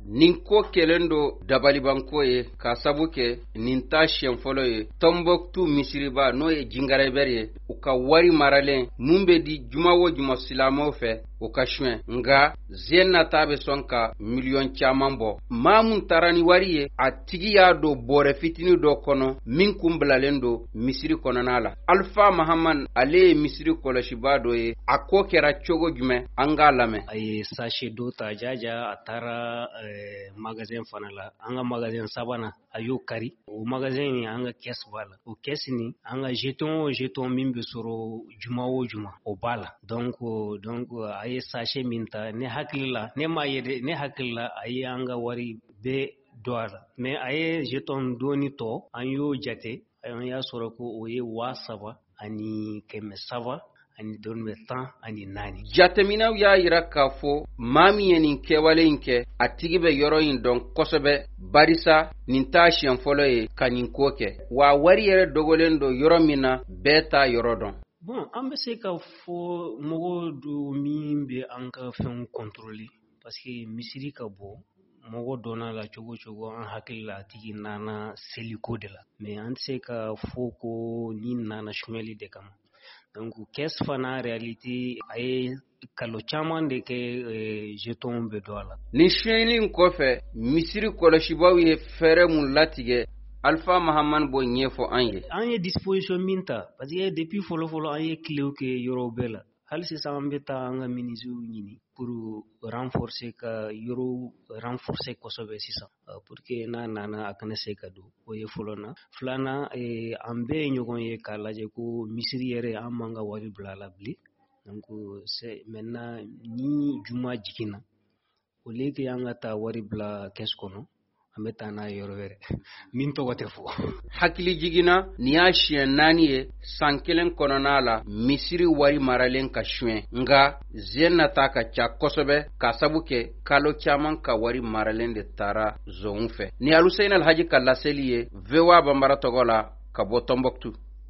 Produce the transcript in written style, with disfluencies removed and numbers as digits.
nin ko kelen do dabalibanko ye ka sabu kɛ nin ta siɲɛ fɔlɔ ye Tombouctou misiriba n'o ye Jingarɛbɛri ye u ka wari maralen mun bɛ di juma o juma silamɛw fɛ o ka suɲɛ nga zen nata bɛ sɔn ka miliyɔn caman bɔ. Maa mun taara ni wari ye a tigi y'a don bɔrɛ fitini dɔ kɔnɔ min kun bilalen don misiri kɔnɔna la. Alpha Mahaman ale ye misiri kɔlɔsiba dɔ ye a ko kɛra cogo jumɛn an k'a lamɛn. A ye sachet dɔ ta jaja a taara magasin fana la an ka magasin sabanan a y'o kari o magasin ni an ka caisse b'a la o caisse ni an ka jeton min bɛ sɔrɔ juma o juma o b'a la donc a ye sachet min ta ne hakili la ne m'a ye dɛ ne hakili la a ye an ka wari bɛɛ dɔ a la mais a ye jeton dɔɔni tɔ an y'o jate an y'a sɔrɔ ko o ye 7,000 ani 700 ani dɔrɔmɛ 10 ani 4. Jateminaw y'a yira k'a fɔ maa min ye nin kɛwale in kɛ a tigi bɛ yɔrɔ in dɔn kosɛbɛ barisa nin t'a siɲɛ fɔlɔ ye ka nin ko kɛ wa wari yɛrɛ dogolen don yɔrɔ min na bɛɛ t'a yɔrɔ dɔn. Bon an bɛ se ka fɔ mɔgɔ do min bɛ an ka fɛnw contrôler parce que misiri ka bɔ mɔgɔ dɔnna la cogo cogo an hakili la a tigi nana seliko de la mais an tɛ se ka fɔ ko ni nana suɲɛli de kama. Donc caisse fana réalité a ye kalo caman de kɛ jeton bɛ don a la. Nin suɲɛli in kɔfɛ misiri kɔlɔsibaw ye fɛɛrɛ mun latigɛ Alpha Mahaman b'o ɲɛfɔ an ye. An ye disposition min ta parce que depuis fɔlɔfɔlɔ an ye kilew kɛ yɔrɔ bɛɛ la hali sisan an bɛ taa an ka ministres ɲini pour renforcer ka yɔrɔ renforcer kosɛbɛ sisan pour que n'a nana a kana se ka don o ye fɔlɔ na filanan an bɛɛ ye ɲɔgɔn ye k'a lajɛ ko misiri yɛrɛ an man ka wari bila a la bilen donc c'est maintenant ni juma jiginna au lieu que an ka taa wari bila caisse kɔnɔ an bɛ taa n'a ye yɔrɔ wɛrɛ min tɔgɔ tɛ fɔ. Hakili jiginna ni y'a siɲɛ 4 ye san kelen kɔnɔna la misiri wari maralen ka suɲɛ nga zen nata ka ca kosɛbɛ ka sabu kɛ kalo caman ka wari maralen de taara zonw fɛ. Ni Aluseyin Alhaji ka laseli ye VOA Bambara tɔgɔ la ka bɔ Tombouctou.